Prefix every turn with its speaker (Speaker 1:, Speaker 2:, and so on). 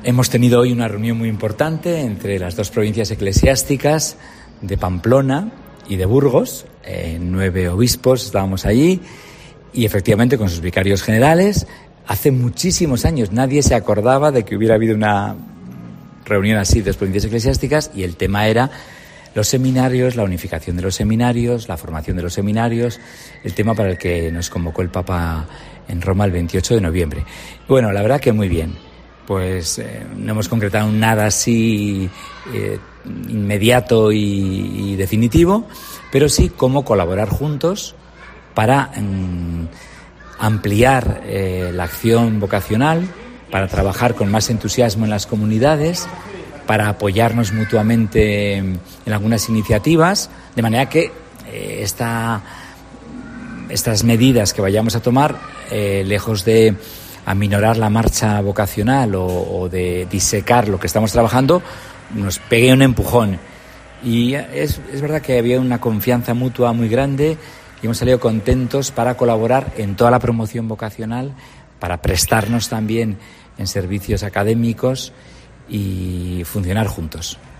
Speaker 1: Hemos tenido hoy una reunión muy importante entre las dos provincias eclesiásticas de Pamplona y de Burgos. 9 obispos estábamos allí y efectivamente con sus vicarios generales. Hace muchísimos años nadie se acordaba de que hubiera habido una reunión así de las provincias eclesiásticas y el tema era los seminarios, la unificación de los seminarios, la formación de los seminarios, el tema para el que nos convocó el Papa en Roma el 28 de noviembre. Bueno, la verdad que muy bien. Pues no hemos concretado nada así inmediato y definitivo, pero sí cómo colaborar juntos para ampliar la acción vocacional, para trabajar con más entusiasmo en las comunidades, para apoyarnos mutuamente en algunas iniciativas, de manera que estas medidas que vayamos a tomar, lejos de aminorar la marcha vocacional o de disecar lo que estamos trabajando, nos pegue un empujón. Y es verdad que había una confianza mutua muy grande y hemos salido contentos para colaborar en toda la promoción vocacional, para prestarnos también en servicios académicos y funcionar juntos.